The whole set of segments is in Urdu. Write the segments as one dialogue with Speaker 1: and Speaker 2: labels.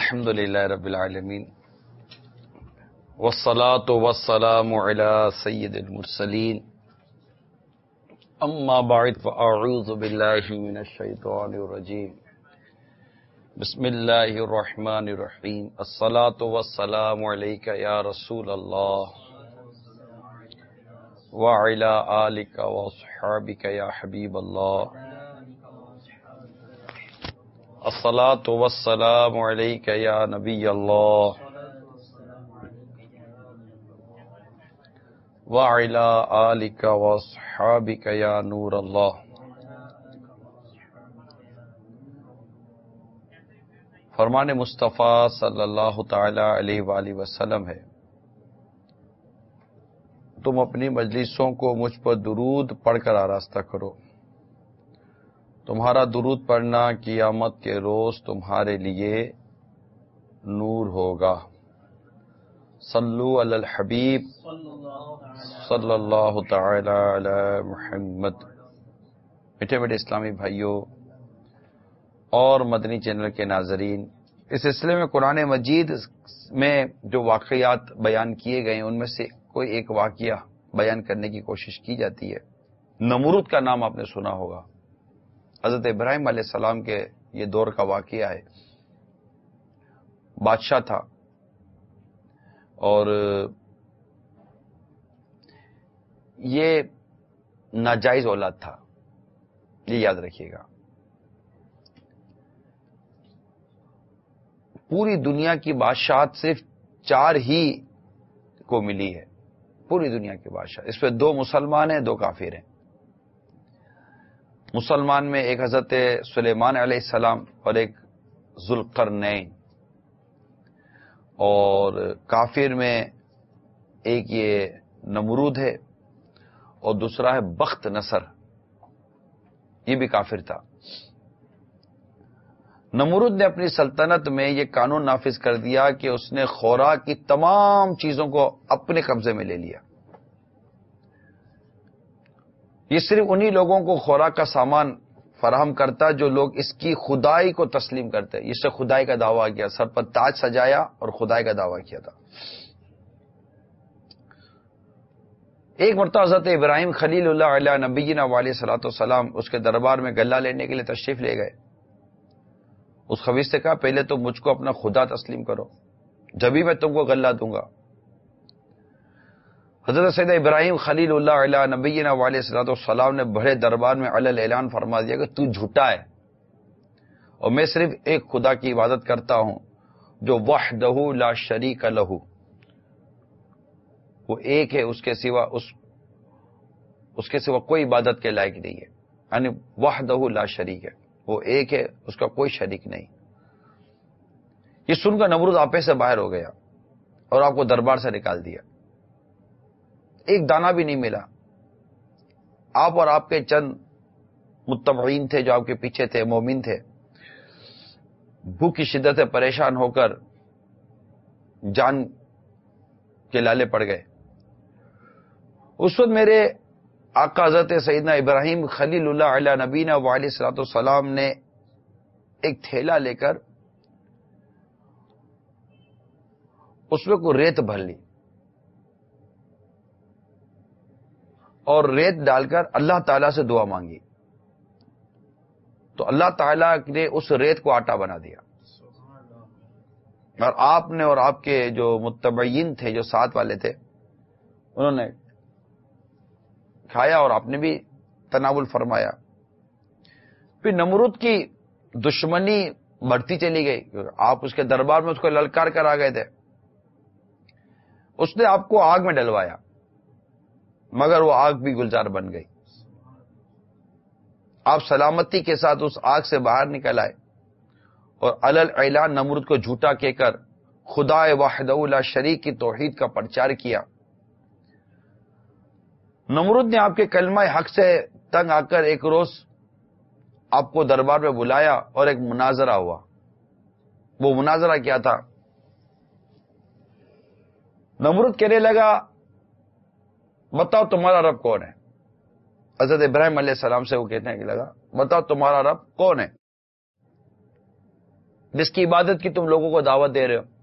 Speaker 1: الحمد للہ رب العالمین والصلاة والسلام علی سید المرسلین اما بعد فاعوذ باللہ من الشیطان الرجیم بسم اللہ الرحمن الرحیم الصلاة والسلام علیک یا رسول اللہ وعلی آلک واصحابک یا حبیب اللہ الصلاۃ والسلام علیک یا نبی اللہ وعلی آلک واصحابک یا نور اللہ۔ فرمان مصطفیٰ صلی اللہ تعالی علیہ وآلہ وسلم ہے، تم اپنی مجلسوں کو مجھ پر درود پڑھ کر آراستہ کرو، تمہارا درود پڑھنا قیامت کے روز تمہارے لیے نور ہوگا۔ صلو علی الحبیب صلی اللہ تعالی علی محمد۔ میٹھے میٹھے اسلامی بھائیوں اور مدنی چینل کے ناظرین، اس سلسلے میں قرآن مجید میں جو واقعات بیان کیے گئے ہیں ان میں سے کوئی ایک واقعہ بیان کرنے کی کوشش کی جاتی ہے۔ نمرود کا نام آپ نے سنا ہوگا، حضرت ابراہیم علیہ السلام کے یہ دور کا واقعہ ہے۔ بادشاہ تھا اور یہ ناجائز اولاد تھا، یہ یاد رکھیے گا۔ پوری دنیا کی بادشاہت صرف 4 ہی کو ملی ہے، پوری دنیا کی بادشاہ، اس پہ 2 مسلمان ہیں، 2 کافر ہیں۔ مسلمان میں ایک حضرت سلیمان علیہ السلام اور ایک ذوالقرنین، اور کافر میں ایک یہ نمرود ہے اور دوسرا ہے بخت نصر، یہ بھی کافر تھا۔ نمرود نے اپنی سلطنت میں یہ قانون نافذ کر دیا کہ اس نے خوراک کی تمام چیزوں کو اپنے قبضے میں لے لیا۔ یہ صرف انہی لوگوں کو خوراک کا سامان فراہم کرتا جو لوگ اس کی خدائی کو تسلیم کرتے۔ اس سے خدائی کا دعویٰ کیا، سر پر تاج سجایا اور خدائی کا دعویٰ کیا تھا۔ ایک مرتبہ حضرت ابراہیم خلیل اللہ علیہ نبینا علیہ صلاۃ والسلام اس کے دربار میں غلہ لینے کے لیے تشریف لے گئے۔ اس خبیث سے کہا، پہلے تو مجھ کو اپنا خدا تسلیم کرو، جبھی میں تم کو غلہ دوں گا۔ حضرت سید ابراہیم خلیل اللہ علیہ نبینا علیہ صلاۃ والسلام نے بڑے دربار میں علل اعلان فرما دیا کہ تو جھوٹا ہے اور میں صرف ایک خدا کی عبادت کرتا ہوں جو وحدہ لا شریک لہ، وہ ایک ہے، اس کے سوا کوئی عبادت کے لائق نہیں ہے، یعنی وحدہ لا شریک ہے، وہ ایک ہے، اس کا کوئی شریک نہیں۔ یہ سن کر نمرود آپے سے باہر ہو گیا اور آپ کو دربار سے نکال دیا۔ ایک دانہ بھی نہیں ملا۔ آپ اور آپ کے چند متبعین تھے جو آپ کے پیچھے تھے، مومن تھے، بھوک کی شدت سے پریشان ہو کر جان کے لالے پڑ گئے۔ اس وقت میرے آقا حضرت سیدنا ابراہیم خلیل اللہ علیہ نبینا علیہ الصلوۃ والسلام نے ایک تھیلا لے کر اس میں کوئی ریت بھر لی اور ریت ڈال کر اللہ تعالیٰ سے دعا مانگی، تو اللہ تعالیٰ نے اس ریت کو آٹا بنا دیا، اور آپ نے اور آپ کے جو متبعین تھے، جو ساتھ والے تھے، انہوں نے کھایا اور آپ نے بھی تناول فرمایا۔ پھر نمرود کی دشمنی بڑھتی چلی گئی، آپ اس کے دربار میں اس کو للکار کر آ گئے تھے۔ اس نے آپ کو آگ میں ڈلوایا، مگر وہ آگ بھی گلزار بن گئی۔ آپ سلامتی کے ساتھ اس آگ سے باہر نکل آئے اور علل اعلان نمرود کو جھوٹا کہہ کر خدا وحدہ لا شریک کی توحید کا پرچار کیا۔ نمرود نے آپ کے کلمہ حق سے تنگ آ کر ایک روز آپ کو دربار میں بلایا اور ایک مناظرہ ہوا۔ وہ مناظرہ کیا تھا؟ نمرود کہنے لگا، بتاؤ تمہارا رب کون ہے؟ حضرت ابراہیم علیہ السلام سے وہ کہنے لگا، بتاؤ تمہارا رب کون ہے؟ جس کی عبادت کی تم لوگوں کو دعوت دے رہے ہو؟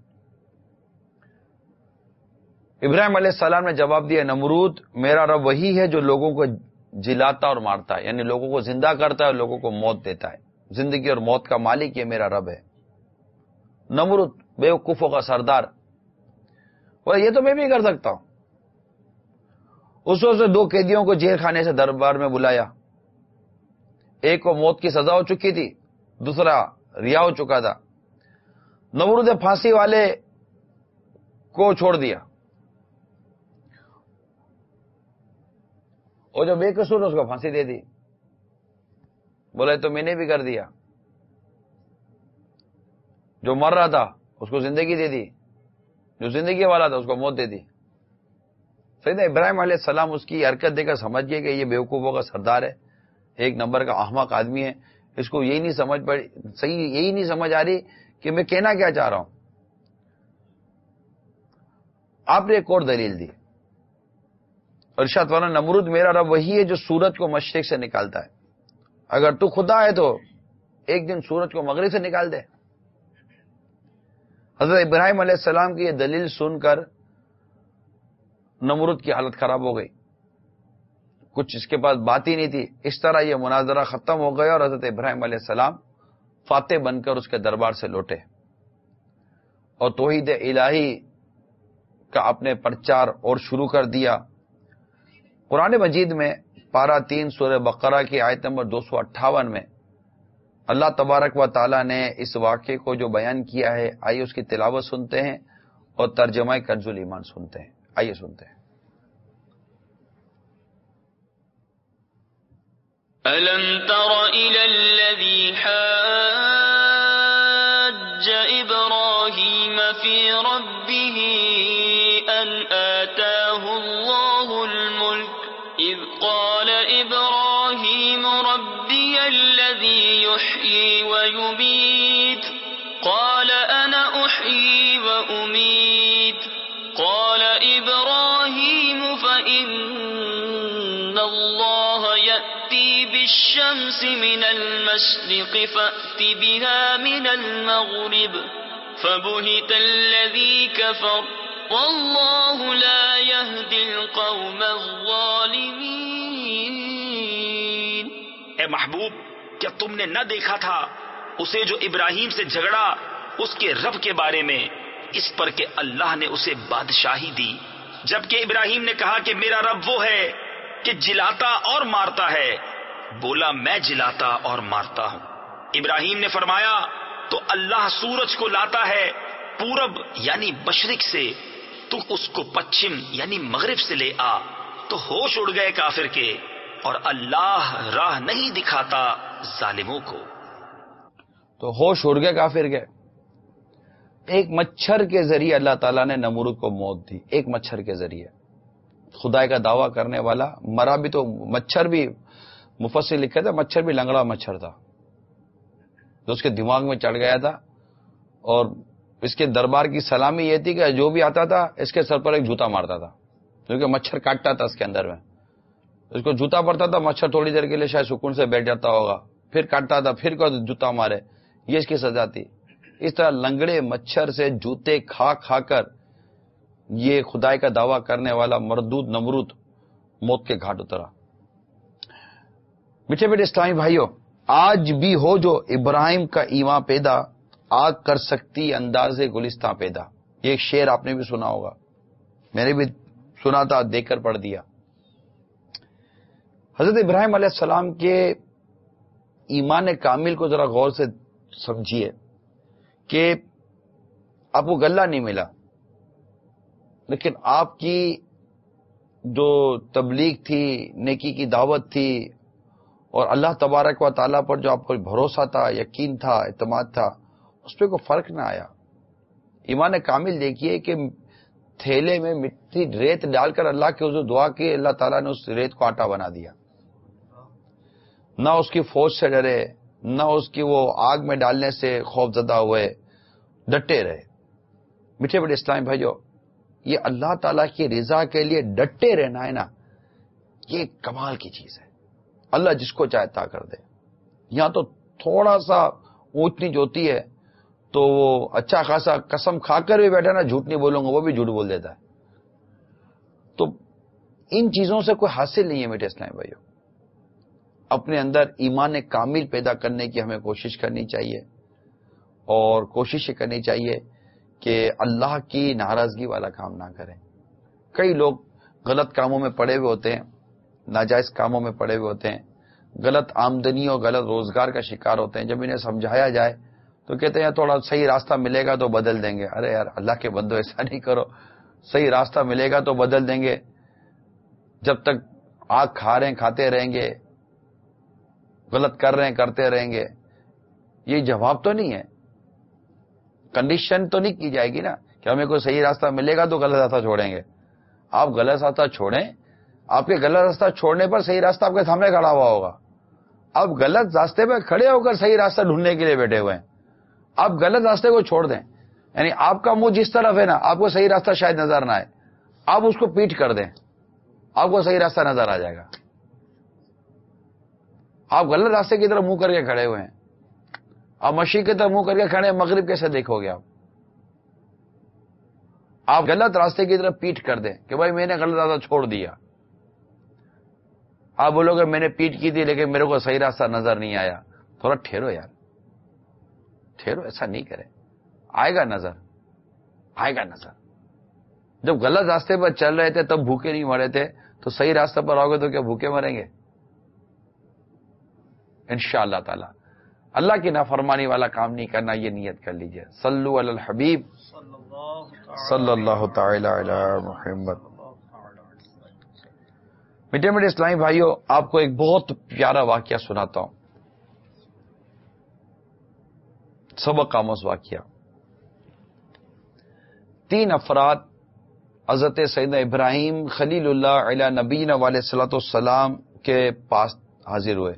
Speaker 1: ابراہیم علیہ السلام نے جواب دیا، نمرود میرا رب وہی ہے جو لوگوں کو جلاتا اور مارتا ہے، یعنی لوگوں کو زندہ کرتا ہے اور لوگوں کو موت دیتا ہے، زندگی اور موت کا مالک یہ میرا رب ہے۔ نمرود بیوقوفوں کا سردار، وہ یہ تو میں بھی کر سکتا ہوں۔ اس وقت سے 2 قیدیوں کو جیل خانے سے دربار میں بلایا، ایک کو موت کی سزا ہو چکی تھی، دوسرا رہا ہو چکا تھا۔ نمرود نے پھانسی والے کو چھوڑ دیا، اور جو بے قصور اس کو پھانسی دے دی، بولا تو میں نے بھی کر دیا۔ جو مر رہا تھا اس کو زندگی دے دی، جو زندگی والا تھا اس کو موت دے دی۔ سیدنا ابراہیم علیہ السلام اس کی حرکت دے کر سمجھ گئے کہ یہ بیوقوفوں کا سردار ہے، ایک نمبر کا احمق آدمی ہے، اس کو یہی نہیں سمجھ پڑی، صحیح یہی نہیں سمجھ آ رہی کہ میں کہنا کیا چاہ رہا ہوں۔ آپ نے ایک اور دلیل دی، ارشاد فرمایا نمرود میرا رب وہی ہے جو سورج کو مشرق سے نکالتا ہے، اگر تو خدا ہے تو ایک دن سورج کو مغرب سے نکال دے۔ حضرت ابراہیم علیہ السلام کی یہ دلیل سن کر نمرود کی حالت خراب ہو گئی، کچھ اس کے پاس بات ہی نہیں تھی۔ اس طرح یہ مناظرہ ختم ہو گیا اور حضرت ابراہیم علیہ السلام فاتح بن کر اس کے دربار سے لوٹے اور توحید الہی کا اپنے پرچار اور شروع کر دیا۔ قرآن مجید میں پارہ 3 سورہ بقرہ کی آیت نمبر 258 میں اللہ تبارک و تعالی نے اس واقعے کو جو بیان کیا ہے، آئیے اس کی تلاوت سنتے ہیں اور ترجمہ کنز الایمان سنتے ہیں۔ آئیے سنتے ہیں۔
Speaker 2: أَلَمْ تَرَ إِلَى الَّذِي حَاجَّ إِبْرَاهِيمَ فِي رَبِّهِ أَنْ آتَاهُ اللَّهُ الْمُلْكَ إِذْ قَالَ إِبْرَاهِيمُ رَبِّيَ الَّذِي يُحْيِي وَيُمِيتُ قَالَ أَنَا أُحْيِي وَأُمِيتُ قَالَ إِبْرَاهِيمُ فَإِنَّ اللَّهَ يَأْتِي بِالشَّمْسِ مِنَ الْمَشْرِقِ فَأْتِ بِهَا مِنَ الْمَغْرِبِ فَبُهِتَ الَّذِي كَفَرَ وَاللَّهُ لَا يَهْدِي الْقَوْمَ الظَّالِمِينَ۔
Speaker 3: اے محبوب، کیا تم نے نہ دیکھا تھا اسے جو ابراہیم سے جھگڑا اس کے رب کے بارے میں، اس پر کہ اللہ نے اسے بادشاہی دی، جبکہ ابراہیم نے کہا کہ میرا رب وہ ہے کہ جلاتا اور مارتا ہے، بولا میں جلاتا اور مارتا ہوں۔ ابراہیم نے فرمایا تو اللہ سورج کو لاتا ہے پورب یعنی مشرق سے، تو اس کو پچھم یعنی مغرب سے لے آ، تو ہوش اڑ گئے کافر کے، اور اللہ راہ نہیں دکھاتا ظالموں کو۔
Speaker 1: تو ہوش اڑ گئے کافر کے۔ ایک مچھر کے ذریعے اللہ تعالیٰ نے نمرود کو موت دی، ایک مچھر کے ذریعے۔ خدائی کا دعویٰ کرنے والا مرا بھی، تو مچھر بھی مفسر لکھے تھے مچھر بھی لنگڑا مچھر تھا جو اس کے دماغ میں چڑھ گیا تھا، اور اس کے دربار کی سلامی یہ تھی کہ جو بھی آتا تھا اس کے سر پر ایک جوتا مارتا تھا، کیونکہ مچھر کاٹتا تھا اس کے اندر میں، اس کو جوتا پڑتا تھا، مچھر تھوڑی دیر کے لیے شاید سکون سے بیٹھ جاتا ہوگا، پھر کاٹتا تھا، پھر کو جوتا مارے، یہ اس کی سزا تھی۔ اس طرح لنگڑے مچھر سے جوتے کھا کھا کر یہ خدائی کا دعویٰ کرنے والا مردود نمرود موت کے گھاٹ اترا۔ میٹھے میٹھے اسلامی بھائیوں، آج بھی ہو جو ابراہیم کا ایمان پیدا، آگ کر سکتی انداز گلستاں پیدا۔ یہ ایک شعر آپ نے بھی سنا ہوگا، میں نے بھی سنا تھا، دیکھ کر پڑھ دیا۔ حضرت ابراہیم علیہ السلام کے ایمان کامل کو ذرا غور سے سمجھیے کہ آپ کو غلہ نہیں ملا، لیکن آپ کی جو تبلیغ تھی، نیکی کی دعوت تھی، اور اللہ تبارک و تعالیٰ پر جو آپ کو بھروسہ تھا، یقین تھا، اعتماد تھا، اس پہ کوئی فرق نہ آیا۔ ایمان کامل دیکھیے کہ تھیلے میں مٹی ریت ڈال کر اللہ کے حضور دعا کی، اللہ تعالیٰ نے اس ریت کو آٹا بنا دیا۔ نہ اس کی فوج سے ڈرے، نہ اس کی وہ آگ میں ڈالنے سے خوف زدہ ہوئے، ڈٹے رہے۔ میٹھے بڑے اسلامی بھائیو، یہ اللہ تعالیٰ کی رضا کے لیے ڈٹے رہنا ہے نا، یہ کمال کی چیز ہے۔ اللہ جس کو چاہتا کر دے۔ یہاں تو تھوڑا سا اونچ نیچ ہوتی ہے تو وہ اچھا خاصا قسم کھا کر بھی بیٹھا نا جھوٹ نہیں بولوں گا، وہ بھی جھوٹ بول دیتا ہے. تو ان چیزوں سے کوئی حاصل نہیں ہے میٹھے اسلام بھائیو. اپنے اندر ایمان کامل پیدا کرنے کی ہمیں کوشش کرنی چاہیے، اور کوشش یہ کرنی چاہیے کہ اللہ کی ناراضگی والا کام نہ کریں. کئی لوگ غلط کاموں میں پڑے ہوئے ہوتے ہیں، ناجائز کاموں میں پڑے ہوئے ہوتے ہیں، غلط آمدنی اور غلط روزگار کا شکار ہوتے ہیں. جب انہیں سمجھایا جائے تو کہتے ہیں تھوڑا صحیح راستہ ملے گا تو بدل دیں گے. ارے یار اللہ کے بندو ایسا نہیں کرو، صحیح راستہ ملے گا تو بدل دیں گے. جب تک آگ کھا رہے ہیں کھاتے رہیں گے، غلط کر رہے ہیں کرتے رہیں گے، یہ جواب تو نہیں ہے. کنڈیشن تو نہیں کی جائے گی نا کہ ہمیں کوئی صحیح راستہ ملے گا تو غلط راستہ چھوڑیں گے. آپ غلط راستہ چھوڑیں، آپ کے غلط راستہ چھوڑنے پر صحیح راستہ آپ کے سامنے کھڑا ہوا ہوگا. آپ غلط راستے پہ کھڑے ہو کر صحیح راستہ ڈھونڈنے کے لیے بیٹھے ہوئے ہیں. آپ غلط راستے کو چھوڑ دیں، یعنی آپ کا منہ جس طرف ہے نا، آپ کو صحیح راستہ شاید نظر نہ آئے، آپ اس کو پیٹ کر دیں، آپ کو صحیح راستہ نظر آ جائے گا. آپ غلط راستے کی طرف منہ کر کے کھڑے ہوئے ہیں، آپ مشرق کی طرف منہ کر کے کھڑے ہیں، مغرب کیسے دیکھو گے آپ غلط راستے کی طرف پیٹ کر دیں کہ بھائی میں نے غلط راستہ چھوڑ دیا. آپ بولو گے میں نے پیٹ کی تھی لیکن میرے کو صحیح راستہ نظر نہیں آیا. تھوڑا ٹھہرو یار، ٹھہرو، ایسا نہیں کرے. آئے گا نظر، آئے گا نظر. جب غلط راستے پر چل رہے تھے تب بھوکے نہیں مرے تھے، تو صحیح راستہ پر آؤ گے تو کیا بھوکے مریں گے؟ انشاءاللہ تعالی اللہ کی نافرمانی والا کام نہیں کرنا، یہ نیت کر لیجئے. صلو علی الحبیب صلی اللہ تعالی علی محمد. میٹھے میٹھے اسلامی بھائیوں، آپ کو ایک بہت پیارا واقعہ سناتا ہوں، سبق آموز واقعہ. 3 افراد حضرت سیدنا ابراہیم خلیل اللہ علیہ نبینا علیہ الصلوۃ والسلام کے پاس حاضر ہوئے.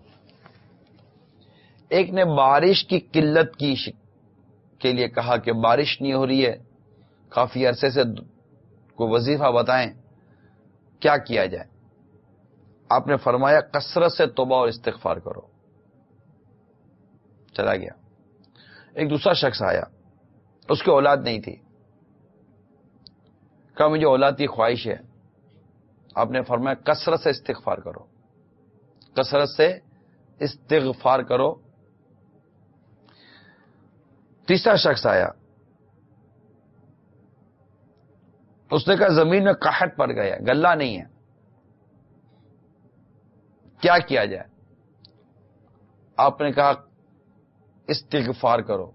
Speaker 1: ایک نے بارش کی قلت کے لیے کہا کہ بارش نہیں ہو رہی ہے، کافی عرصے سے کوئی وظیفہ بتائیں کیا کیا جائے. آپ نے فرمایا کثرت سے توبہ اور استغفار کرو. چلا گیا. ایک دوسرا شخص آیا، اس کی اولاد نہیں تھی، کہا مجھے اولاد کی خواہش ہے. آپ نے فرمایا کثرت سے استغفار کرو، کثرت سے استغفار کرو. تیسرا شخص آیا، اس نے کہا زمین میں قحط پڑ گیا، غلہ نہیں ہے، کیا کیا جائے؟ آپ نے کہا استغفار کرو،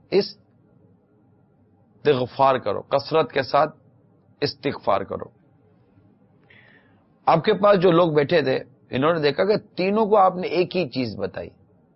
Speaker 1: استغفار کرو، کثرت کے ساتھ استغفار کرو. آپ کے پاس جو لوگ بیٹھے تھے انہوں نے دیکھا کہ تینوں کو آپ نے ایک ہی چیز بتائی،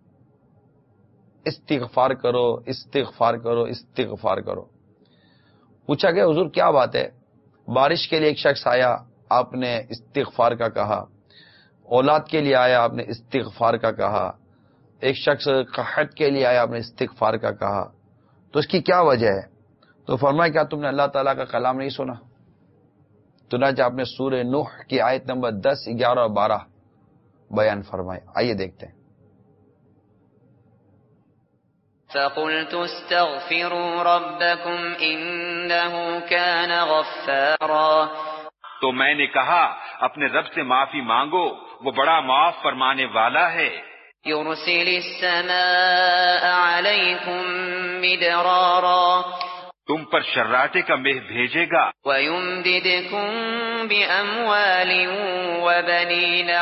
Speaker 1: استغفار کرو، استغفار کرو، استغفار کرو. پوچھا کہ حضور کیا بات ہے؟ بارش کے لیے ایک شخص آیا، آپ نے استغفار کا کہا. اولاد کے لیے آیا، آپ نے استغفار کا کہا. ایک شخص قحط کے لیے آیا، آپ نے استغفار کا کہا. تو اس کی کیا وجہ ہے؟ تو فرمایا کیا تم نے اللہ تعالیٰ کا کلام نہیں سنا؟ چنانچہ آپ نے سورہ نوح کی آیت نمبر 10، 11 اور 12 بیان فرمائے. آئیے دیکھتے ہیں.
Speaker 2: فَقُلْتُ اسْتَغْفِرُوا رَبَّكُمْ إِنَّهُ كَانَ غَفَّارًا.
Speaker 3: تو میں نے کہا اپنے رب سے معافی مانگو، وہ بڑا معاف فرمانے والا ہے.
Speaker 2: يُرْسِلِ السَّمَاءَ عَلَيْكُمْ مِدْرَارًا.
Speaker 3: تم پر شراٹے کا مہ بھیجے گا.
Speaker 2: وَيُمْدِدْكُمْ بِأَمْوَالٍ وَبَنِينَ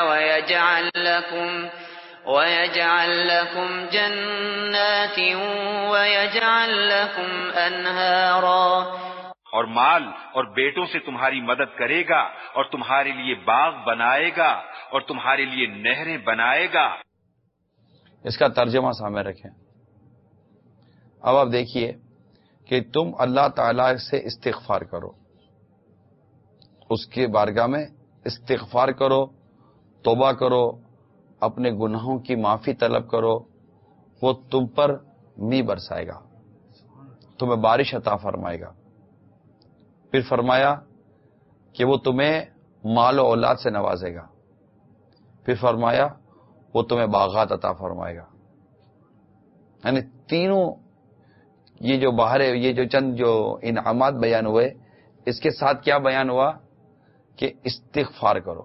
Speaker 2: وَيَجْعَلْ لَكُمْ جَنَّاتٍ وَيَجْعَلْ لَكُمْ أَنْهَارًا.
Speaker 3: اور مال اور بیٹوں سے تمہاری مدد کرے گا، اور تمہارے لیے باغ بنائے گا، اور تمہارے لیے نہریں بنائے گا.
Speaker 1: اس کا ترجمہ سامنے رکھیں. اب آپ دیکھیے کہ تم اللہ تعالی سے استغفار کرو، اس کے بارگاہ میں استغفار کرو، توبہ کرو، اپنے گناہوں کی معافی طلب کرو، وہ تم پر می برسائے گا، تمہیں بارش عطا فرمائے گا. پھر فرمایا کہ وہ تمہیں مال و اولاد سے نوازے گا. پھر فرمایا وہ تمہیں باغات عطا فرمائے گا. یعنی تینوں یہ جو باہر یہ جو چند جو انعامات بیان ہوئے، اس کے ساتھ کیا بیان ہوا کہ استغفار کرو.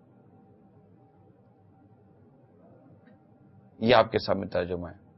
Speaker 1: یہ آپ کے سامنے ترجمہ ہے.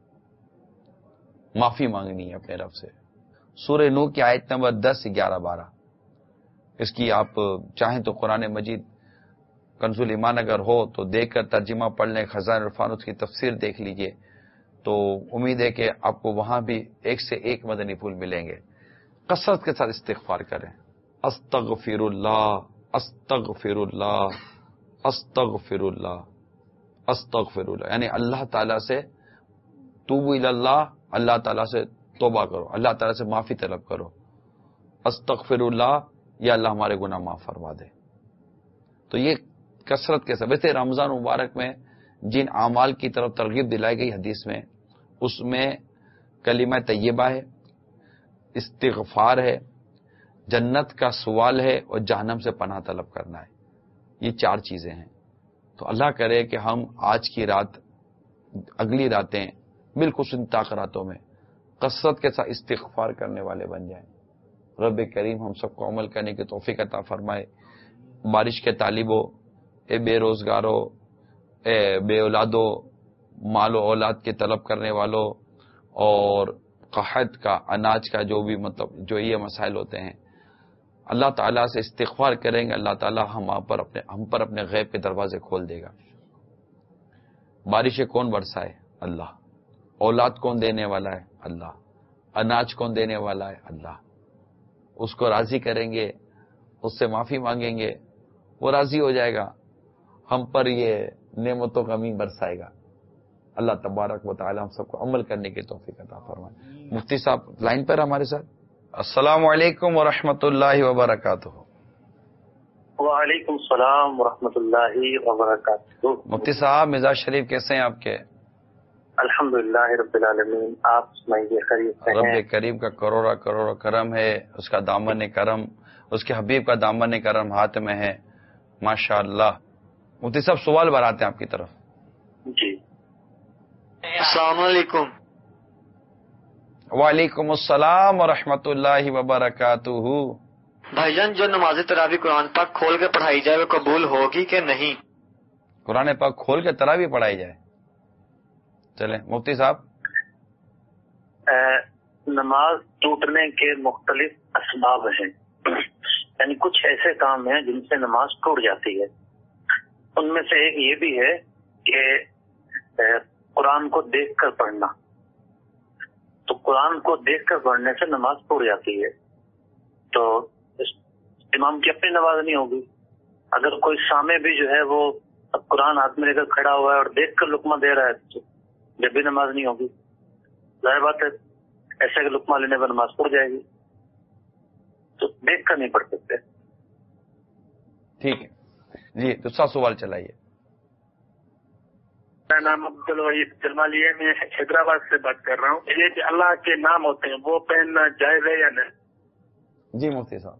Speaker 1: معافی مانگنی ہے اپنے رب سے. سورہ نوح کی آیت نمبر 10 11 12. اس کی آپ چاہیں تو قرآن مجید کنز الایمان اگر ہو تو دیکھ کر ترجمہ پڑھ لیں، خزائن عرفان اس کی تفسیر دیکھ لیجئے، تو امید ہے کہ آپ کو وہاں بھی ایک سے ایک مدنی پھول ملیں گے. کثرت کے ساتھ استغفار کریں. استغفر اللہ، استغفر اللہ، استغفر اللہ، استغفر اللہ، یعنی اللہ تعالیٰ سے توبوا الی اللہ، اللہ تعالیٰ سے توبہ کرو، اللہ تعالیٰ سے معافی طلب کرو. استغفر اللہ، یا اللہ ہمارے گناہ معاف فرما دے. تو یہ کثرت کے ساتھ. ویسے رمضان مبارک میں جن اعمال کی طرف ترغیب دلائی گئی حدیث میں، اس میں کلمہ طیبہ ہے، استغفار ہے، جنت کا سوال ہے، اور جہنم سے پناہ طلب کرنا ہے. یہ 4 چیزیں ہیں. تو اللہ کرے کہ ہم آج کی رات، اگلی راتیں بالکل ان راتوں میں کثرت کے ساتھ استغفار کرنے والے بن جائیں. رب کریم ہم سب کو عمل کرنے کی توفیق عطا فرمائے. بارش کے طالبوں، اے بے روزگاروں، اے بے اولادوں، مال و اولاد کے طلب کرنے والوں، اور قحط کا، اناج کا جو بھی جو یہ مسائل ہوتے ہیں، اللہ تعالیٰ سے استغفار کریں گے، اللہ تعالیٰ ہم پر اپنے غیب کے دروازے کھول دے گا. بارشیں کون برسائے؟ اللہ. اولاد کون دینے والا ہے؟ اللہ. اناج کون دینے والا ہے؟ اللہ. اس کو راضی کریں گے، اس سے معافی مانگیں گے، وہ راضی ہو جائے گا، ہم پر یہ نعمتوں کا مین برسائے گا. اللہ تبارک و تعالی ہم سب کو عمل کرنے کی توفیق عطا فرمائے. مفتی صاحب لائن پر ہمارے ساتھ. السلام علیکم ورحمۃ اللہ وبرکاتہ.
Speaker 4: وعلیکم السلام ورحمۃ اللہ وبرکاتہ.
Speaker 1: مفتی صاحب مزاج شریف کیسے ہیں آپ کے؟
Speaker 4: الحمدللہ رب العالمین. آپ سنائیے خیریت سے ہیں؟
Speaker 1: رب کریم کا کروڑا کروڑ کرم ہے، اس کا دامن کرم، اس کے حبیب کا دامن کرم ہاتھ میں ہے، ماشاء اللہ. مفتی صاحب سوال براتے ہیں آپ کی طرف.
Speaker 4: جی السلام علیکم.
Speaker 1: وعلیکم السلام ورحمۃ اللہ وبرکاتہ.
Speaker 5: بھائی جان، جو نماز تراویح قرآن پاک کھول کے پڑھائی جائے وہ قبول ہوگی کہ نہیں؟
Speaker 1: قرآن پاک کھول کے تراویح پڑھائی جائے. چلیں مفتی صاحب.
Speaker 4: نماز ٹوٹنے کے مختلف اسباب ہیں، یعنی کچھ ایسے کام ہیں جن سے نماز ٹوٹ جاتی ہے. ان میں سے ایک یہ بھی ہے کہ قرآن کو دیکھ کر پڑھنا. تو قرآن کو دیکھ کر پڑھنے سے نماز ٹوٹ جاتی ہے. تو امام کی اپنی نماز نہیں ہوگی. اگر کوئی سامع بھی جو ہے وہ اب قرآن ہاتھ میں لے کر کھڑا ہوا ہے اور دیکھ کر لقمہ دے رہا ہے تو جب بھی نماز نہیں ہوگی. ظاہر بات ہے ایسے کہ لقمہ لینے پر نماز ٹوٹ جائے گی. تو دیکھ کر نہیں پڑھ سکتے.
Speaker 1: ٹھیک ہے جی، دوسرا سوال چلائیے.
Speaker 6: میرا نام عبدالوحید جمالیہ، میں حیدرآباد سے بات کر رہا ہوں. یہ جو اللہ کے نام ہوتے ہیں وہ پہننا جائز ہے یا نہیں؟
Speaker 1: جی مفتی صاحب.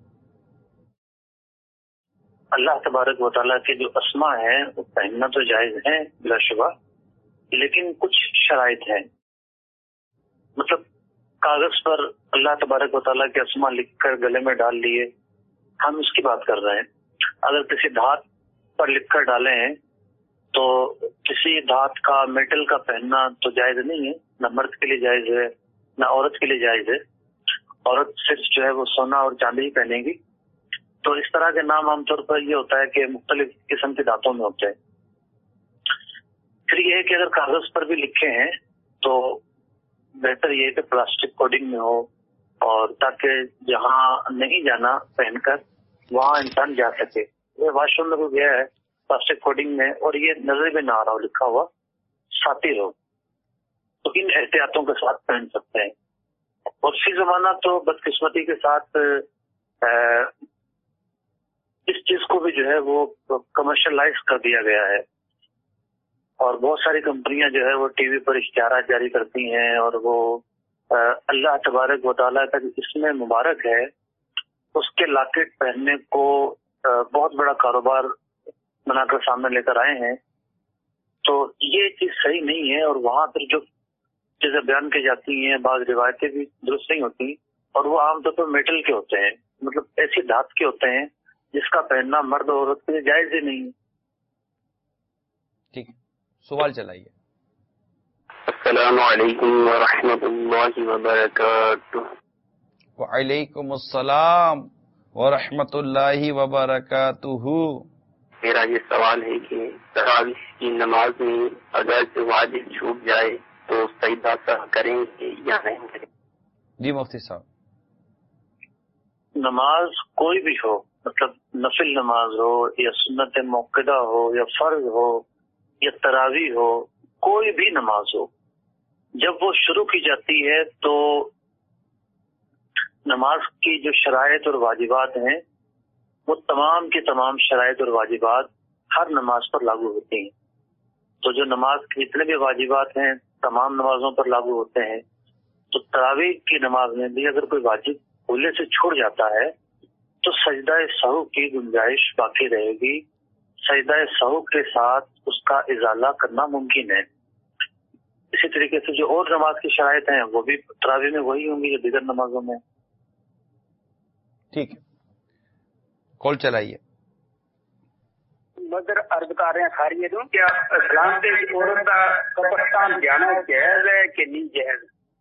Speaker 4: اللہ تبارک و تعالیٰ کے جو اسماء ہیں وہ پہننا تو جائز ہے بلا شبہ، لیکن کچھ شرائط ہیں. مطلب کاغذ پر اللہ تبارک و تعالیٰ کے اسماء لکھ کر گلے میں ڈال لیے، ہم اس کی بات کر رہے ہیں. اگر کسی دھات پر لکھ کر ڈالے ہیں تو کسی دھات کا میٹل کا پہننا تو جائز نہیں ہے. نہ مرد کے لیے جائز ہے نہ عورت کے لیے جائز ہے. عورت صرف جو ہے وہ سونا اور چاندی ہی پہنے گی. تو اس طرح کے نام عام طور پر یہ ہوتا ہے کہ مختلف قسم کے دھاتوں میں ہوتے ہیں. پھر یہ ہے کہ اگر کاغذ پر بھی لکھے ہیں تو بہتر یہ ہے کہ پلاسٹک کوڈنگ میں ہو، اور تاکہ جہاں نہیں جانا پہن کر وہاں انسان جا سکے. یہ واش روم میں کو گیا ہے پلاسٹک کوڈنگ میں اور یہ نظر میں نہ آ رہا ہو لکھا ہوا، ساتھی ہو، تو ان احتیاطوں کے ساتھ پہن سکتے ہیں. اور فی زمانہ تو بدقسمتی کے ساتھ اس چیز کو بھی جو ہے وہ کمرشلائز کر دیا گیا ہے، اور بہت ساری کمپنیاں جو ہے وہ ٹی وی پر اشتہارات جاری کرتی ہیں، اور وہ اللہ تبارک و تعالیٰ کا جس میں مبارک ہے اس کے لاکٹ پہننے کو بہت بڑا کاروبار بنا کر سامنے لے کر آئے ہیں. تو یہ چیز صحیح نہیں ہے. اور وہاں پر جو چیزیں بیان کی جاتی ہیں، بعض روایتیں بھی درست نہیں ہوتی، اور وہ عام طور پر میٹل کے ہوتے ہیں، مطلب ایسی دھات کے ہوتے ہیں جس کا پہننا مرد اور عورت کے لیے جائز ہی نہیں ہے۔
Speaker 1: ٹھیک ہے، سوال چلائیے۔
Speaker 7: السلام علیکم ورحمۃ اللہ وبرکاتہ۔
Speaker 1: وعلیکم السلام ورحمۃ اللہ وبرکاتہ۔
Speaker 7: میرا یہ سوال ہے کہ تراویح کی نماز میں اگر سے واجب چھوٹ جائے تو سجدہ سہو کریں گے یا نہیں کریں؟
Speaker 1: جی مفتی صاحب۔
Speaker 4: نماز کوئی بھی ہو، مطلب نفل نماز ہو یا سنت موقدہ ہو یا فرض ہو یا تراویح ہو، کوئی بھی نماز ہو، جب وہ شروع کی جاتی ہے تو نماز کی جو شرائط اور واجبات ہیں وہ تمام کی تمام شرائط اور واجبات ہر نماز پر لاگو ہوتی ہیں۔ تو جو نماز کے جتنے بھی واجبات ہیں تمام نمازوں پر لاگو ہوتے ہیں۔ تو تراویح کی نماز میں بھی اگر کوئی واجب بھولے سے چھوڑ جاتا ہے تو سجدہ سہو کی گنجائش باقی رہے گی، سجدہ سہو کے ساتھ اس کا ازالہ کرنا ممکن ہے۔ اسی طریقے سے جو اور نماز کی شرائط ہیں وہ بھی تراویح میں وہی ہوں گی جو دیگر نمازوں میں۔
Speaker 1: ٹھیک ہے، کال چلائیے۔
Speaker 8: مگر عرض کر رہے ہیں خیریت ہوں، کیا اسلام کے عورت کا قبرستان جانا جائز ہے کہ نہیں جائز؟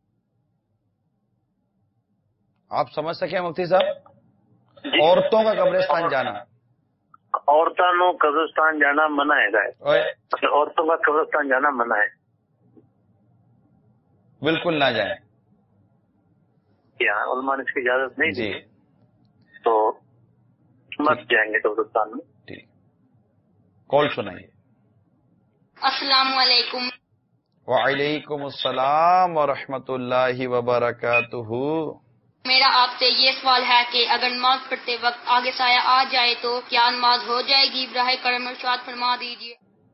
Speaker 1: آپ سمجھ سکیں مفتی صاحب؟ عورتوں کا قبرستان جانا،
Speaker 4: عورتوں کو قبرستان جانا منع ہے، عورتوں کا قبرستان جانا منع ہے،
Speaker 1: بالکل نہ جائیں۔
Speaker 4: کیا علماء نے اس کی اجازت نہیں دی
Speaker 1: جی
Speaker 4: تو مت جائیں گے قبرستان میں۔
Speaker 1: ٹھیک، کال سنائیے۔
Speaker 9: السلام علیکم۔
Speaker 1: وعلیکم السلام ورحمۃ اللہ وبرکاتہ۔
Speaker 9: میرا آپ سے یہ سوال ہے کہ اگر نماز پڑھتے وقت آگے سایہ آ جائے تو کیا نماز ہو جائے گی؟ براہ کرم ارشاد فرما دیجیے۔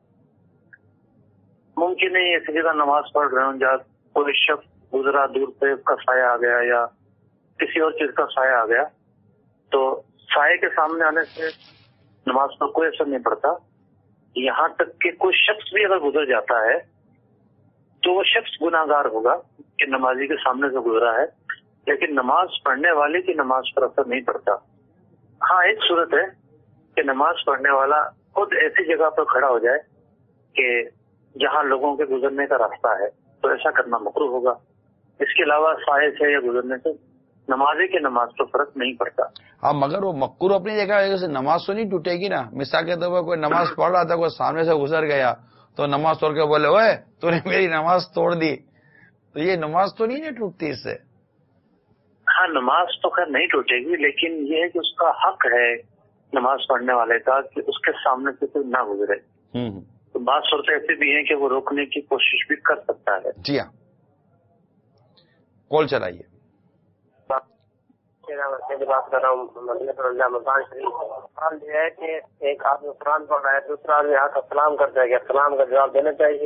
Speaker 4: ممکن نہیں، ایسی جگہ نماز پڑھ رہے ہوں جہاں کوئی شخص گزرا دور پہ اس کا سایہ آ گیا یا کسی اور چیز کا سایہ آ گیا، تو سائے کے سامنے آنے سے نماز پر کوئی اثر نہیں پڑتا، یہاں تک کہ کوئی شخص بھی اگر گزر جاتا ہے تو وہ شخص گناہ گار ہوگا کہ نمازی کے سامنے سے گزرا ہے، لیکن نماز پڑھنے والے کی نماز پر اثر نہیں پڑتا۔ ہاں ایک صورت ہے کہ نماز پڑھنے والا خود ایسی جگہ پر کھڑا ہو جائے کہ جہاں لوگوں کے گزرنے کا راستہ ہے، تو ایسا کرنا مکروہ ہوگا۔ اس کے علاوہ سائے سے یا گزرنے سے نمازی کی نماز پر فرق نہیں پڑتا۔
Speaker 1: ہاں مگر وہ مکروہ اپنی جگہ ہے، نماز تو نہیں ٹوٹے گی نا۔ مثال کے طور پر کوئی نماز پڑھ رہا تھا، کوئی سامنے سے گزر گیا تو نماز توڑ کے بولے اوے تو نے میری نماز توڑ دی، تو یہ نماز تو نہیں ٹوٹتی اس سے۔
Speaker 4: ہاں نماز تو خیر نہیں ٹوٹے گی، لیکن یہ ہے کہ اس کا حق ہے نماز پڑھنے والے کا کہ اس کے سامنے سے کوئی نہ گزرے۔ تو بعض صورتیں ایسی بھی ہیں کہ وہ روکنے کی کوشش بھی کر سکتا ہے۔
Speaker 1: جی ہاں، کال چلائیے۔
Speaker 10: بات کر رہا ہوں مکان شریف۔ سوال یہ ہے کہ ایک آدمی قرآن پڑھ رہا ہے، دوسرا آدمی آ کر سلام کرتا ہے، کیا سلام کا جواب دینا چاہیے؟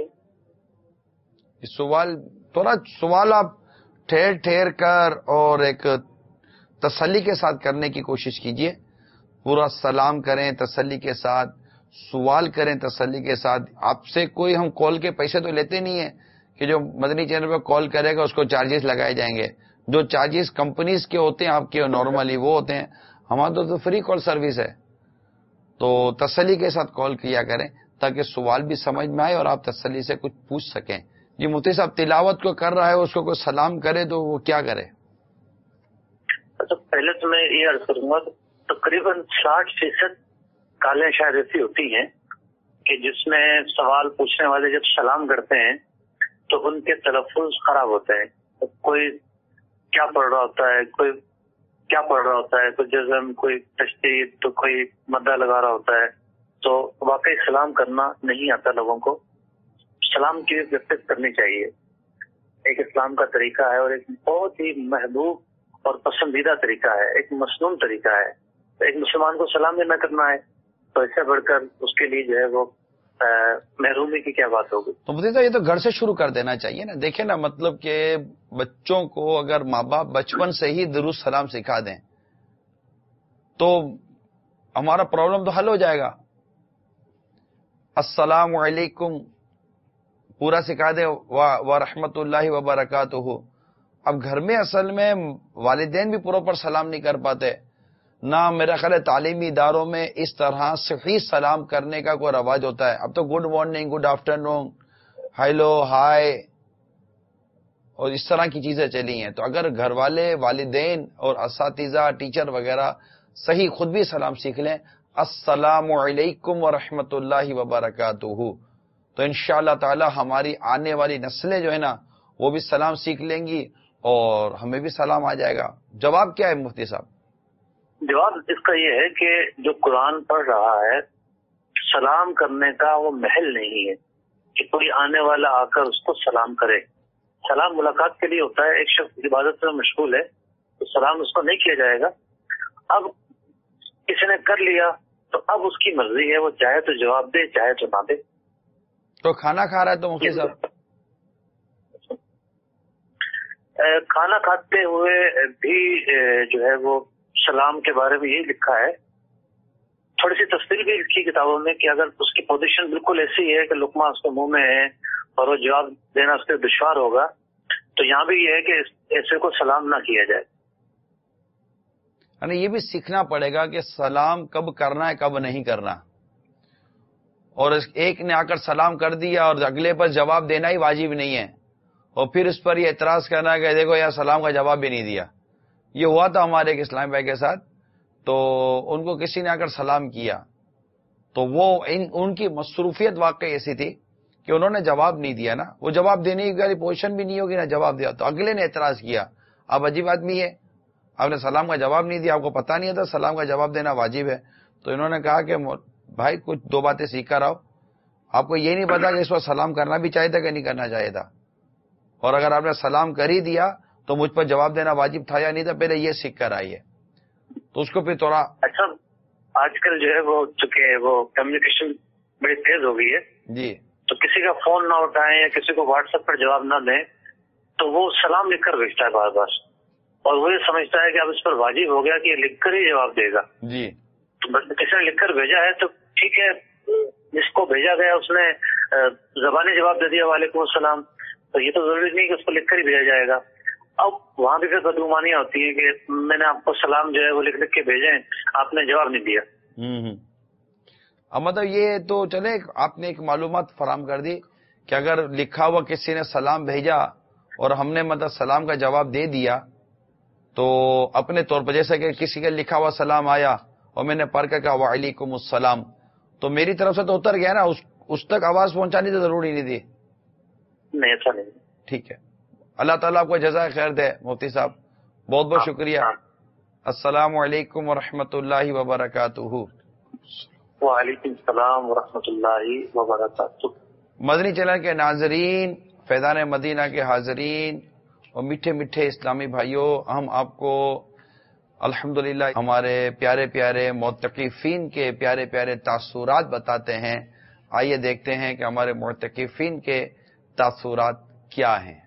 Speaker 1: سوال آپ ٹھہر ٹھہر کر اور ایک تسلی کے ساتھ کرنے کی کوشش کیجئے۔ پورا سلام کریں تسلی کے ساتھ، سوال کریں تسلی کے ساتھ۔ آپ سے کوئی ہم کال کے پیسے تو لیتے نہیں ہیں کہ جو مدنی چینل پہ کال کرے گا اس کو چارجز لگائے جائیں گے۔ جو چارجز کمپنیز کے ہوتے ہیں آپ کے نارملی وہ ہوتے ہیں، ہمارا تو فری کال سروس ہے۔ تو تسلی کے ساتھ کال کیا کریں تاکہ سوال بھی سمجھ میں آئے اور آپ تسلی سے کچھ پوچھ سکیں۔ جی مفتی صاحب، تلاوت کو کر رہا ہے اس کو کوئی سلام کرے تو وہ کیا کرے؟
Speaker 4: تو پہلے تو میں یہ عرض کروں گا، تقریباً 60% کالیں شاید ایسی ہوتی ہیں کہ جس میں سوال پوچھنے والے جب سلام کرتے ہیں تو ان کے تلفظ خراب ہوتے ہیں۔ کوئی کیا پڑھ رہا ہوتا ہے، کوئی کیا پڑھ رہا ہوتا ہے، کوئی جزم، کوئی تشدید، تو کوئی مدہ لگا رہا ہوتا ہے۔ تو واقعی سلام کرنا نہیں آتا لوگوں کو۔ سلام کی پریکٹس کرنی چاہیے، ایک اسلام کا طریقہ ہے اور ایک بہت ہی محبوب اور پسندیدہ طریقہ ہے، ایک مسنون طریقہ ہے۔ ایک مسلمان کو سلام بھی نہ کرنا ہے تو اس سے بڑھ کر اس کے لیے جو ہے وہ محرومی کی کیا بات ہوگی؟
Speaker 1: تو مفتی صاحب یہ تو گھر سے شروع کر دینا چاہیے نا۔ دیکھیں نا، مطلب کہ بچوں کو اگر ماں باپ بچپن سے ہی درود سلام سکھا دیں تو ہمارا پرابلم تو حل ہو جائے گا۔ السلام علیکم پورا سکھا دیں ورحمۃ اللہ وبرکاتہ. اب گھر میں اصل میں والدین بھی پراپر سلام نہیں کر پاتے، نہ میرا خیال ہے تعلیمی اداروں میں اس طرح صحیح سلام کرنے کا کوئی رواج ہوتا ہے. اب تو good morning, good afternoon, hello, hi اور اس طرح کی چیزیں چلی ہیں. تو اگر گھر والے، والدین اور اساتذہ، ٹیچر وغیرہ صحیح خود بھی سلام سیکھ لیں، السلام علیکم ورحمۃ اللہ وبرکاتہ، تو انشاءاللہ تعالی ہماری آنے والی نسلیں جو ہے نا وہ بھی سلام سیکھ لیں گی اور ہمیں بھی سلام آ جائے گا. جواب کیا ہے مفتی صاحب؟
Speaker 4: جواب اس کا یہ ہے کہ جو قرآن پڑھ رہا ہے، سلام کرنے کا وہ محل نہیں ہے کہ کوئی آنے والا آ کر اس کو سلام کرے. سلام ملاقات کے لیے ہوتا ہے. ایک شخص عبادت میں مشغول ہے تو سلام اس کو نہیں کیا جائے گا. اب کسی نے کر لیا تو اب اس کی مرضی ہے، وہ چاہے تو جواب دے، چاہے تو نہ دے.
Speaker 1: تو کھانا کھا رہا ہے تو مفتی صاحب
Speaker 4: کھانا کھاتے ہوئے بھی جو ہے وہ سلام کے بارے میں یہی لکھا ہے، تھوڑی سی تفصیل بھی لکھی کتابوں میں کہ اگر اس کی پوزیشن بالکل ایسی ہے کہ لقمہ اس کے منہ میں ہے اور وہ جواب دینا اس کے دشوار ہوگا، تو یہاں بھی یہ ہے کہ ایسے کو سلام نہ کیا جائے.
Speaker 1: یعنی یہ بھی سیکھنا پڑے گا کہ سلام کب کرنا ہے، کب نہیں کرنا. اور ایک نے آ کر سلام کر دیا اور اگلے پر جواب دینا ہی واجب نہیں ہے، اور پھر اس پر یہ اعتراض کرنا ہے کہ دیکھو یار سلام کا جواب بھی نہیں دیا. یہ ہوا تھا ہمارے ایک اسلام بھائی کے ساتھ، تو ان کو کسی نے آ کر سلام کیا تو وہ ان کی مصروفیت واقعی ایسی تھی کہ انہوں نے جواب نہیں دیا نا، وہ جواب دینے کی والی پوزیشن بھی نہیں ہوگی نا جواب دیا، تو اگلے نے اعتراض کیا آپ عجیب آدمی ہے، آپ نے سلام کا جواب نہیں دیا، آپ کو پتہ نہیں تھا سلام کا جواب دینا واجب ہے. تو انہوں نے کہا کہ بھائی کچھ دو باتیں سیکھ کر آؤ، آپ کو یہ نہیں پتا کہ اس وقت سلام کرنا بھی چاہیے تھا کہ نہیں کرنا چاہیے تھا، اور اگر آپ نے سلام کر ہی دیا تو مجھ پر جواب دینا واجب تھا یا نہیں تھا، پہلے یہ سیکھ کر آئیے. تو اس کو پھر تھوڑا
Speaker 4: اچھا آج کل جو ہے وہ چونکہ وہ کمیونیکیشن بڑی تیز ہو گئی ہے
Speaker 1: جی،
Speaker 4: تو کسی کا فون نہ اٹھائیں یا کسی کو واٹس ایپ پر جواب نہ دیں تو وہ سلام لکھ کر بھیجتا ہے بار بار، اور وہ یہ سمجھتا ہے کہ اب اس پر واجب ہو گیا کہ یہ لکھ کر ہی جواب دے گا.
Speaker 1: جی
Speaker 4: کسی نے لکھ کر بھیجا ہے تو ٹھیک ہے، جس کو بھیجا گیا اس نے زبانی جواب دے دیا وعلیکم السلام، تو یہ تو ضروری نہیں کہ اس کو لکھ کر ہی بھیجا جائے گا. اب وہاں بھی پھر بدگمانیاں ہوتی ہیں کہ میں نے آپ کو سلام جو ہے وہ لکھ کے بھیجے، آپ نے جواب نہیں دیا.
Speaker 1: اب مطلب یہ تو چلے آپ نے ایک معلومات فراہم کر دی کہ اگر لکھا ہوا کسی نے سلام بھیجا اور ہم نے مطلب سلام کا جواب دے دیا تو اپنے طور پر، جیسے کہ کسی کا لکھا ہوا سلام آیا اور میں نے پڑھ کر کہا وعلیکم السلام، تو میری طرف سے تو اتر گیا نا، اس تک آواز پہنچانی تو ضروری نہیں تھی.
Speaker 4: نہیں ایسا نہیں.
Speaker 1: ٹھیک ہے، اللہ تعالیٰ آپ کو جزائے خیر دے. مفتی صاحب بہت بہت شکریہ. السلام علیکم ورحمۃ اللہ وبرکاتہ.
Speaker 4: وعلیکم السلام ورحمۃ اللہ وبرکاتہ.
Speaker 1: مدنی چینل کے ناظرین، فیضان مدینہ کے حاضرین اور میٹھے میٹھے اسلامی بھائیوں، ہم آپ کو الحمدللہ ہمارے پیارے پیارے معتکفین کے پیارے پیارے تاثرات بتاتے ہیں. آئیے دیکھتے ہیں کہ ہمارے معتکفین کے تاثرات کیا ہیں.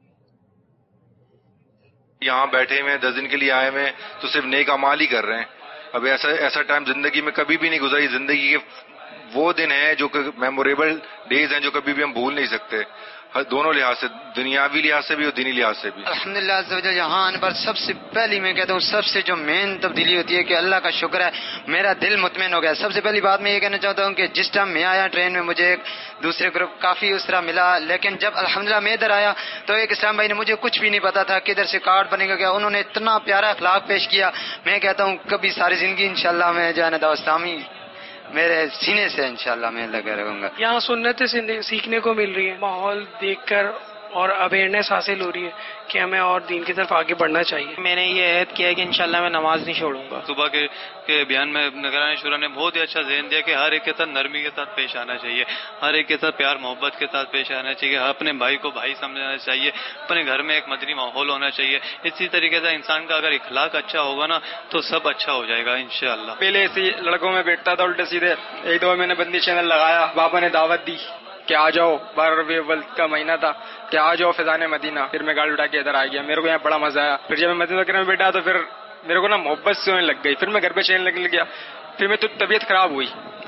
Speaker 11: یہاں بیٹھے ہوئے 10 دن کے لیے آئے ہوئے تو صرف نیک اعمال ہی کر رہے ہیں. اب ایسا ٹائم زندگی میں کبھی بھی نہیں گزری. زندگی کے وہ دن ہیں جو میموریبل ڈیز ہیں جو کبھی بھی ہم بھول نہیں سکتے، دونوں لحاظ سے، دنیاوی لحاظ سے بھی اور دینی لحاظ سے بھی.
Speaker 12: الحمدللہ عز و جل یہاں آنے پر سب سے پہلی میں کہتا ہوں سب سے جو مین تبدیلی ہوتی ہے کہ اللہ کا شکر ہے میرا دل مطمئن ہو گیا. سب سے پہلی بات میں یہ کہنا چاہتا ہوں کہ جس ٹائم میں آیا ٹرین میں مجھے ایک دوسرے گروپ کافی اس طرح ملا، لیکن جب الحمدللہ میں ادھر آیا تو ایک اسلام بھائی نے، مجھے کچھ بھی نہیں پتا تھا کدھر سے کارڈ بنے گا کیا، انہوں نے اتنا پیارا اخلاق پیش کیا. میں کہتا ہوں کبھی ساری زندگی انشاءاللہ میں جو ہے نا دعوت اسلامی میرے سینے سے انشاءاللہ میں لگا رہوں گا.
Speaker 13: یہاں سنتیں سیکھنے کو مل رہی ہے، ماحول دیکھ کر اور اویئرنیس حاصل ہو رہی ہے کہ ہمیں اور دین کی طرف آگے بڑھنا چاہیے.
Speaker 14: میں نے یہ عہد کیا ہے کہ انشاءاللہ میں نماز نہیں چھوڑوں گا.
Speaker 15: صبح کے بیان میں نگران شورا نے بہت ہی اچھا ذہن دیا کہ ہر ایک کے ساتھ نرمی کے ساتھ پیش آنا چاہیے، ہر ایک کے ساتھ پیار محبت کے ساتھ پیش آنا چاہیے، اپنے بھائی کو بھائی سمجھنا چاہیے، اپنے گھر میں ایک مدنی ماحول ہونا چاہیے. اسی طریقے سے انسان کا اگر اخلاق اچھا ہوگا نا تو سب اچھا ہو جائے گا انشاءاللہ.
Speaker 16: پہلے ایسے لڑکوں میں بیٹھتا تھا الٹے سیدھے، ایک دو میں نے مدنی چینل لگایا، بابا نے دعوت دی کہ آ جاؤ، 12 ربیع الاول کا مہینہ تھا کہ آ جاؤ فیضان مدینہ. پھر میں گاڑی اٹھا کے ادھر آ گیا، میرے کو یہاں بڑا مزہ آیا. پھر جب میں مدینہ میں بیٹھا تو پھر میرے کو نا محبت سے ہونے لگ گئی، پھر میں گھر پہ چینل لگنے لگ گیا. پھر میں تو طبیعت خراب ہوئی،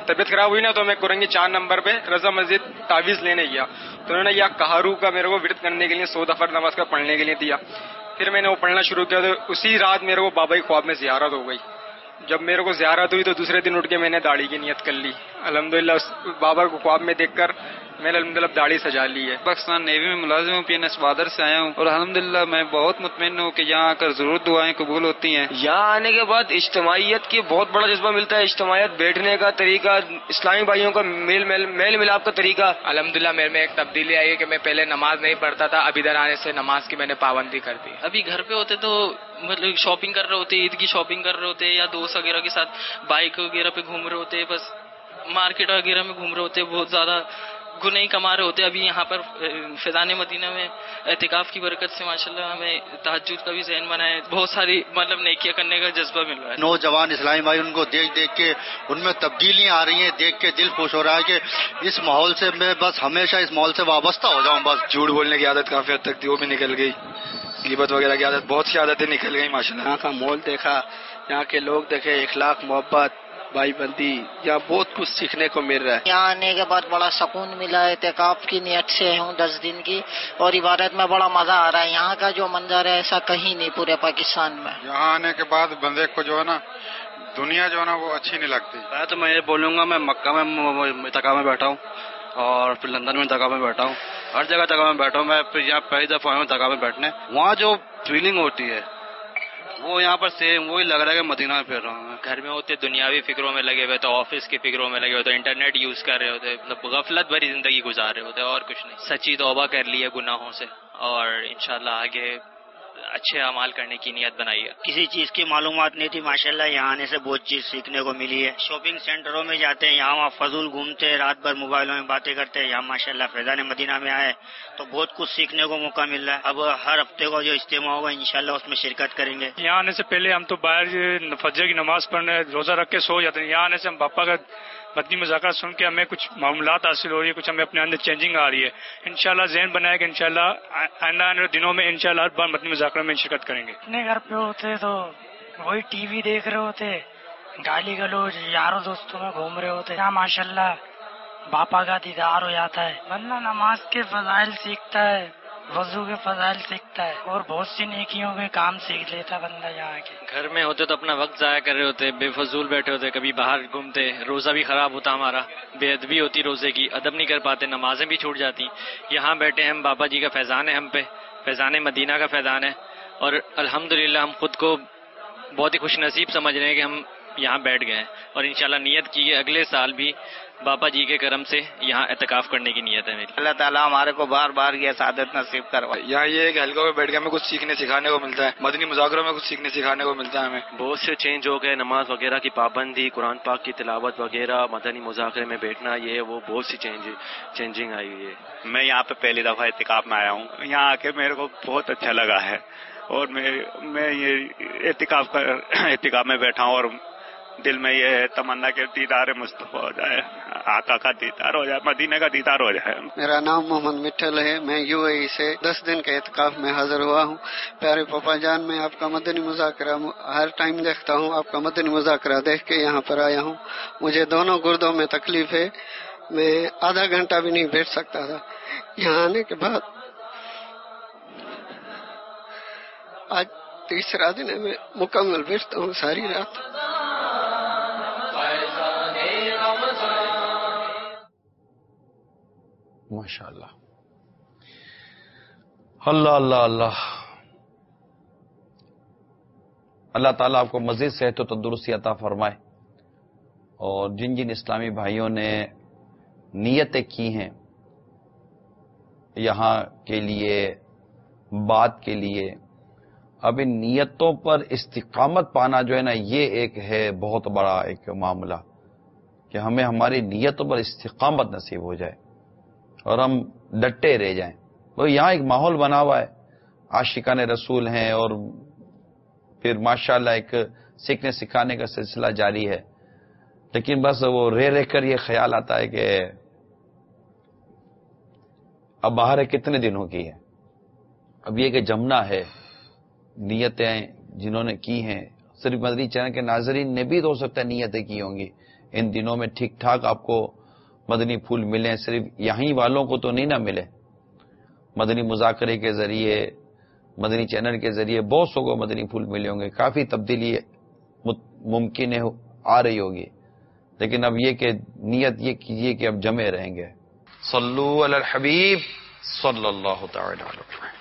Speaker 16: طبیعت خراب ہوئی نا تو میں کرنگی 4 نمبر پہ رضا مسجد تعویذ لینے گیا تو انہوں نے یہ کہارو کا میرے کو ورد کرنے کے لیے 100 دفعہ نماز کا پڑھنے کے لیے دیا. پھر میں نے وہ پڑھنا شروع کیا تو اسی رات میرے کو بابا کی خواب میں زیارت ہو گئی. جب میرے کو زیارت ہوئی تو دوسرے دن اٹھ کے میں نے داڑھی کی نیت کر لی. الحمدللہ بابا کو خواب میں دیکھ کر میں نے الحمدللہ داڑھی سجا لی ہے.
Speaker 17: پاکستان نیوی میں ملازم ہوں, PNS وادر سے آیا ہوں اور الحمدللہ میں بہت مطمئن ہوں کہ یہاں آ کر ضرور دعائیں قبول ہوتی ہیں.
Speaker 18: یہاں آنے کے بعد اجتماعیت کی بہت بڑا جذبہ ملتا ہے. اجتماعیت, بیٹھنے کا طریقہ, اسلامی بھائیوں کا میل ملاپ کا طریقہ.
Speaker 14: الحمدللہ میرے میں ایک تبدیلی آئی ہے کہ میں پہلے نماز نہیں پڑھتا تھا, اب ادھر آنے سے نماز کی میں نے پابندی کر دی.
Speaker 19: ابھی گھر پہ ہوتے تو مطلب شاپنگ کر رہے ہوتے, عید کی شاپنگ کر رہے ہوتے یا دوست وغیرہ کے ساتھ بائک وغیرہ پہ گھوم رہے ہوتے, بس مارکیٹ وغیرہ میں گھوم رہے ہوتے, بہت زیادہ گناہ کما رہے ہوتے. ابھی یہاں پر فیضان مدینہ میں اعتکاف کی برکت سے ماشاءاللہ ہمیں تہجد کا بھی ذہن بنا ہے, بہت ساری مطلب نیکیاں کرنے کا جذبہ مل رہا ہے.
Speaker 20: نوجوان اسلامی بھائی ان کو دیکھ کے ان میں تبدیلیاں آ رہی ہیں, دیکھ کے دل خوش ہو رہا ہے کہ اس ماحول سے میں بس ہمیشہ اس ماحول سے وابستہ ہو جاؤں. بس
Speaker 16: جھوٹ بولنے کی عادت کافی حد تک تھی, وہ بھی نکل گئی. غیبت وغیرہ کی عادت, بہت سی عادتیں نکل گئی ماشاءاللہ.
Speaker 21: یہاں کا ماحول دیکھا, یہاں کے لوگ دیکھے, اخلاق, محبت, بھائی بندی, یہاں بہت کچھ سیکھنے کو مل رہا ہے.
Speaker 22: یہاں آنے کے بعد بڑا سکون ملا ہے. اعتکاف کی نیت سے ہوں 10 دن کی, اور عبادت میں بڑا مزہ آ رہا ہے. یہاں کا جو منظر ہے ایسا کہیں نہیں پورے پاکستان میں.
Speaker 23: یہاں آنے کے بعد بندے کو جو ہے نا دنیا جو ہے نا وہ اچھی نہیں لگتی.
Speaker 24: تو میں یہ بولوں گا, میں مکہ میں اعتکاف میں بیٹھا ہوں اور پھر لندن میں اعتکاف میں بیٹھا ہوں, ہر جگہ اعتکاف میں بیٹھا ہوں. میں پھر یہاں پہلی دفعہ آیا ہوں اعتکاف میں بیٹھنے. وہاں جو فیلنگ ہوتی ہے وہ یہاں پر سیم وہی لگ رہا ہے کہ مدینہ میں پھر رہا ہوں.
Speaker 25: گھر میں ہوتے دنیاوی فکروں میں لگے ہوئے, تو آفس کی فکروں میں لگے ہوئے, تو انٹرنیٹ یوز کر رہے ہوتے, مطلب غفلت بھری زندگی گزار رہے ہوتے, اور کچھ نہیں. سچی توبہ کر لی ہے گناہوں سے اور انشاءاللہ آگے اچھے اعمال کرنے کی نیت بنائی ہے.
Speaker 26: کسی چیز کی معلومات نہیں تھی, ماشاءاللہ یہاں آنے سے بہت چیز سیکھنے کو ملی ہے. شاپنگ سینٹروں میں جاتے ہیں, یہاں فضول گھومتے ہیں, رات بھر موبائلوں میں باتیں کرتے ہیں. یہاں ماشاءاللہ فیضان مدینہ میں آئے تو بہت کچھ سیکھنے کو موقع مل رہا ہے. اب ہر ہفتے کو جو اجتماع ہوگا انشاءاللہ اس میں شرکت کریں گے.
Speaker 27: یہاں آنے سے پہلے ہم تو باہر فجر کی نماز پڑھنے روزہ رکھ کے سو جاتے ہیں. یہاں آنے سے ہم باپا کا مدنی مذاکرہ سن کے ہمیں کچھ معاملات حاصل ہو رہی ہے, کچھ ہمیں اپنے اندر چینجنگ آ رہی ہے. انشاءاللہ ذہن بنائے کہ انشاءاللہ آئندہ آنے دنوں میں انشاءاللہ ہر بار مدنی مذاکرہ میں شرکت کریں گے.
Speaker 28: اپنے گھر پہ ہوتے تو وہی ٹی وی دیکھ رہے ہوتے, گالی گلوچ یاروں دوستوں میں گھوم رہے ہوتے. یہاں ماشاءاللہ باپا کا دیدار ہو جاتا ہے. بندہ نماز کے فضائل سیکھتا ہے, وضو کے فضائل سیکھتا ہے, اور بہت سی نیکیوں کے کام سیکھ لیتا بندہ یہاں کے.
Speaker 25: گھر میں ہوتے تو اپنا وقت ضائع کر رہے ہوتے, بے فضول بیٹھے ہوتے, کبھی باہر گھومتے, روزہ بھی خراب ہوتا ہمارا, بے ادبی ہوتی روزے کی, ادب نہیں کر پاتے, نمازیں بھی چھوٹ جاتی. یہاں بیٹھے ہم, بابا جی کا فیضان ہے ہم پہ, فیضان مدینہ کا فیضان ہے, اور الحمدللہ ہم خود کو بہت ہی خوش نصیب سمجھ رہے ہیں کہ ہم یہاں بیٹھ گئے ہیں. اور انشاءاللہ نیت کی ہے اگلے سال بھی بابا جی کے کرم سے یہاں اعتکاف کرنے کی نیت ہے میری.
Speaker 26: اللہ تعالیٰ ہمارے کو بار بار یہ سعادت نصیب کروائے.
Speaker 16: یہاں یہ ایک حلقہ میں بیٹھ کے ہمیں کچھ سیکھنے سکھانے کو ملتا ہے, مدنی مذاکروں میں کچھ سیکھنے سکھانے کو ملتا ہے. ہمیں
Speaker 24: بہت سے چینج ہو گئے, نماز وغیرہ کی پابندی, قرآن پاک کی تلاوت وغیرہ, مدنی مذاکرے میں بیٹھنا, یہ وہ بہت سی چینجنگ آئی ہوئی ہے.
Speaker 29: میں یہاں پہ پہلی دفعہ اعتکاف میں آیا ہوں. یہاں آ کے میرے کو بہت اچھا لگا ہے, اور میں یہ اعتکاف میں بیٹھا ہوں, اور دل میں یہ تمنا کہ دیدار مصطفیٰ ہو جائے, آقا کا دیدار ہو جائے, مدینہ کا دیدار ہو جائے.
Speaker 21: میرا نام محمد مٹھل ہے, میں UAE سے 10 دن کے اعتکاف میں حاضر ہوا ہوں. پیارے پاپا جان, میں آپ کا مدنی مذاکرہ ہر ٹائم دیکھتا ہوں, آپ کا مدنی مذاکرہ دیکھ کے یہاں پر آیا ہوں. مجھے دونوں گردوں میں تکلیف ہے, میں آدھا گھنٹہ بھی نہیں بیٹھ سکتا تھا. یہاں آنے کے بعد آج تیسرا دن ہے, میں مکمل بیٹھتا ہوں ساری رات.
Speaker 1: ماشاء اللہ, اللہ اللہ اللہ. اللہ تعالیٰ آپ کو مزید صحت و تندرستی عطا فرمائے, اور جن جن اسلامی بھائیوں نے نیتیں کی ہیں یہاں کے لیے, بات کے لیے, اب ان نیتوں پر استقامت پانا جو ہے نا, یہ ایک ہے بہت بڑا ایک معاملہ, کہ ہمیں ہماری نیتوں پر استقامت نصیب ہو جائے اور ہم ڈٹے رہ جائیں. وہ یہاں ایک ماحول بنا ہوا ہے, عاشقان رسول ہیں, اور پھر ماشاءاللہ ایک سیکھنے سکھانے کا سلسلہ جاری ہے. لیکن بس وہ رہ کر یہ خیال آتا ہے کہ اب باہر کتنے دنوں کی ہے, اب یہ کہ جمنا ہے. نیتیں جنہوں نے کی ہیں, صرف مدنی چینل کے ناظرین نے بھی تو ہو سکتا ہے نیتیں کی ہوں گی, ان دنوں میں ٹھیک ٹھاک آپ کو مدنی پھول ملیں، صرف یہیں والوں کو تو نہیں نہ ملے، مدنی مذاکرے کے ذریعے، مدنی چینل کے ذریعے بہت سو کو مدنی پھول ملے ہوں گے، کافی تبدیلی ممکن ہے آ رہی ہوگی، لیکن اب یہ کہ نیت یہ کیجئے کہ اب جمے رہیں گے۔ صلو علی الحبیب صلی اللہ تعالی علیہ وسلم۔